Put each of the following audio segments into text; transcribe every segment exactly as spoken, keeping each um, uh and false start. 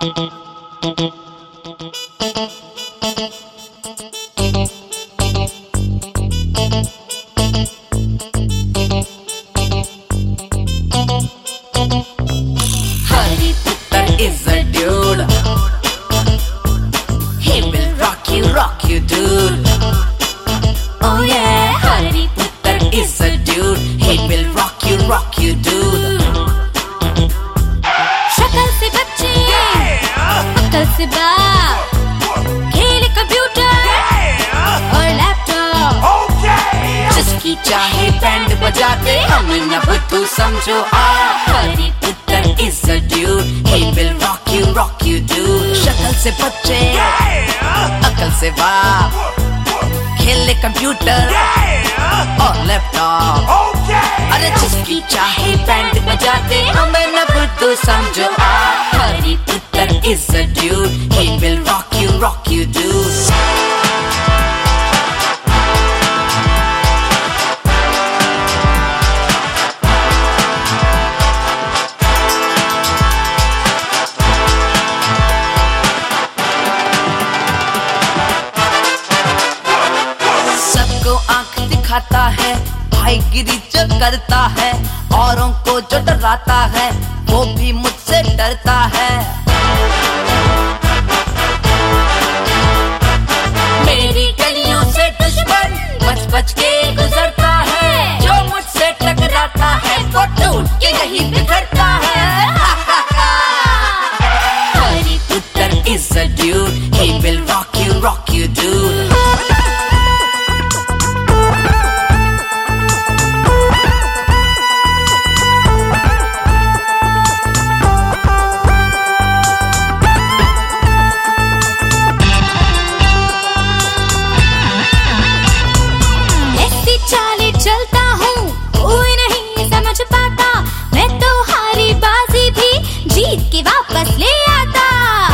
Is a dude. He will rock you, rock you, dude. Oh yeah, Hariputtar is a dude. He will rock you, rock you, dude. शक्ल से बच्चे, अक्ल से बाप, खेले computer और लैपटॉप। जिसकी चाहे बैंड बजाते हमें न बुद्धू समझो आप। Hariputtar is a dude. He will rock you, rock you, dude. शक्ल से बच्चे, अक्ल से बाप, खेले कंप्यूटर और लैपटॉप। अरे जिसकी चाहे बैंड बजाते हमें न बुद्धू समझो आप। Hariputtar is a dude. He will rock you, rock you, dude. आंख दिखाता है, भाईगिरी जो करता है, औरों को जो डराता है वो भी मुझसे डरता है। मेरी गलियों से दुश्मन बच बच के गुजरता है, जो मुझसे टकराता है वो टूट के यही बिखरता है। Hariputtar is a dude. He will rock you, rock you, dude. चलता हूँ कोई नहीं समझ पाता, मैं तो हारी बाजी भी जीत के वापस ले आता।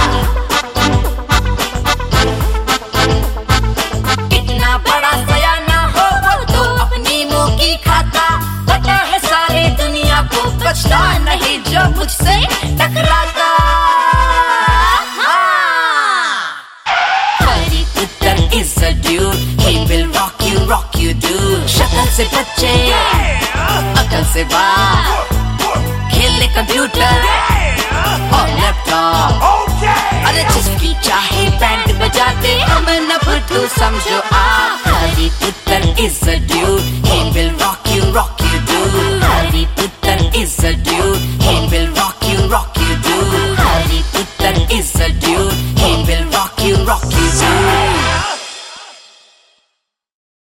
इतना बड़ा सयाना हो वो तो अपनी मुंह की खाता, पता है सारे दुनिया को बचता नहीं जो मुझसे टकराता। Hariputtar is a dude. He will rock you, rock you, dude. शक्ल से बच्चे, अकल से बाप, खेले कंप्यूटर और लैपटॉप। अरे जिसकी चाहे बैंड बजाते हमें न बुद्धू समझो आप। Hariputtar is a dude. He will rock